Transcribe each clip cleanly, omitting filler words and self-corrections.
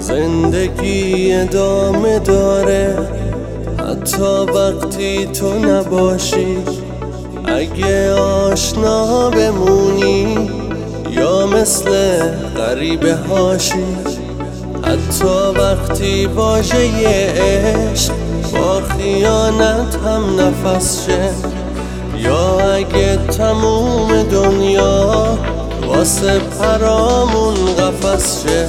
زندگی ادامه داره حتی وقتی تو نباشی. اگه آشنا بمونی یا مثل غریبه هاشی، حتی وقتی واژه عشق با خیانت هم نفس شه، یا اگه تموم دنیا واسه پرامون قفس شه.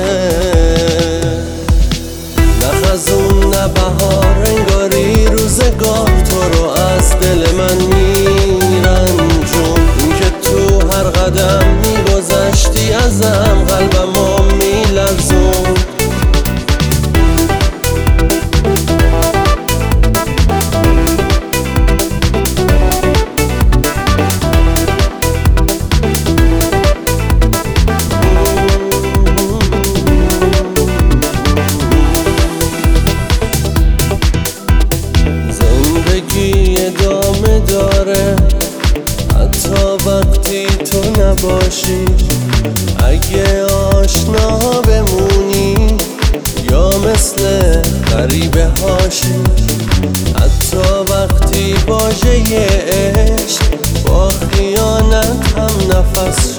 نه خزون نه بهار، انگاری روزگار تو رو از دل من میرنجون. اینکه تو هر قدم میگذشتی ازم قلبمو میلرزون. ادامه داره حتی وقتی تو نباشی. اگه آشنا بمونی یا مثل غریبه هاشی، حتی وقتی واژه عشق با خیانت هم نفس